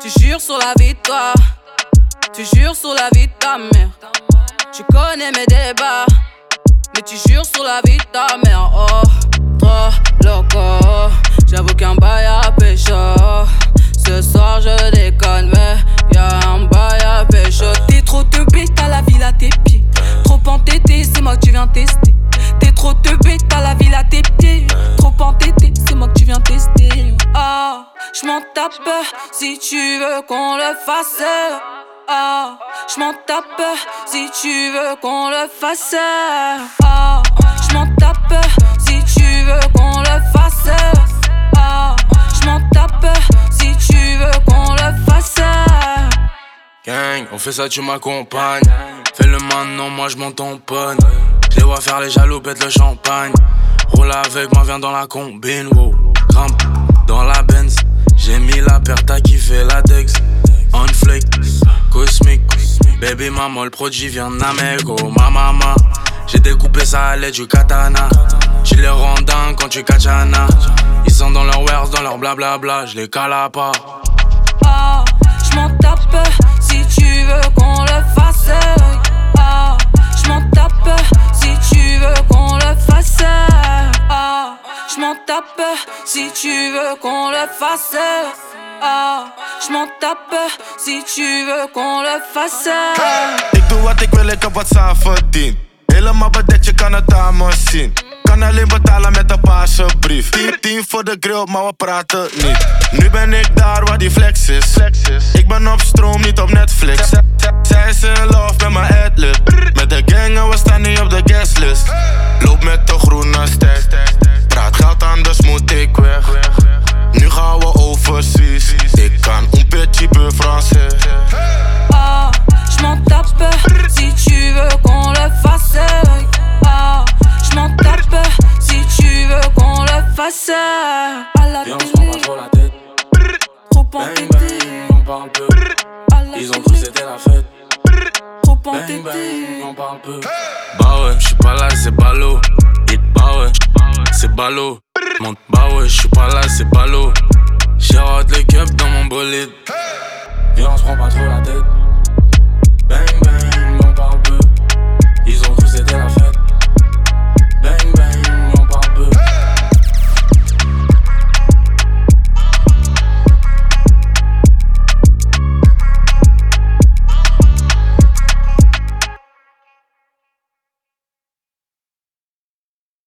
Tu jures sur la vie de toi, tu jures sur la vie de ta mère. Tu connais mes débats, mais tu jures sur la vie de ta mère. Oh, trop loco, j'avoue qu'un bail à pécho. Ce soir je déconne, mais y'a un bail à pécho. T'es trop teubé, t'as la ville à tes pieds. Trop entêté, c'est moi que tu viens tester. T'es trop teubé, t'as la ville à tes pieds. Trop entêté, c'est moi que tu viens tester. Ah, j'm'en tape si tu veux qu'on le fasse. Ah, j'm'en tape si tu veux qu'on le fasse. Ah, j'm'en tape si tu veux qu'on le fasse. Ah, j'm'en tape si tu veux qu'on le fasse. Gang, on fait ça, tu m'accompagnes. Fais-le maintenant, moi j'm'en tamponne. Je les vois faire les jaloux, pète le champagne. Roule avec moi, viens dans la combine, wow. Grimpe dans la Benz. J'ai mis la paire, t'as kiffé la Dex. On flake, cosmique. Baby maman, le produit vient d'Amérique, oh ma maman. J'ai découpé ça à l'aide du katana. Tu les rends dingues quand tu kachana. Ils sont dans leur wares, dans leur blablabla. Je les cala à part. Ah, j'm'en tape si tu veux qu'on le fasse. Ah, j'm'en tape si tu veux qu'on le fasse. Ah, j'm'en tape si tu veux qu'on le fasse. Ah, j'm'en tape si tu veux qu'on le fasse. Ik doe wat ik wil, ik heb wat ze verdiend. Helemaal bedekt, je kan het aan me zien. Kan alleen betalen met een paarse brief. 10 voor de grill, maar we praten niet. Nu ben ik daar waar die flex is. Ik ben op stroom, niet op Netflix. Zij is in love met mijn adlib. Met de gang en we staan niet op de guestlist. Loop met de groene stack. Praat geld, anders moet ik weg. Nu gaan we overseas. Ik kan un petit peu français. Ah, j'm'en tape si tu veux qu'on le fasse. Ah, j'm'en tape si tu veux qu'on le fasse. À la Viens, on se prend pas trop la tête. trop Bang entêté. bang, on parle peu. Ils ont cru que c'était la fête. Trop Bang entêté. bang, on parle peu. Bah ouais, j'suis pas là, c'est ballot. Bah ouais, c'est ballot. Monte, bah ouais, j'suis pas là, c'est ballot. J'rote les cups dans mon bolide. Viens, on se prend pas trop la tête. Bang bang.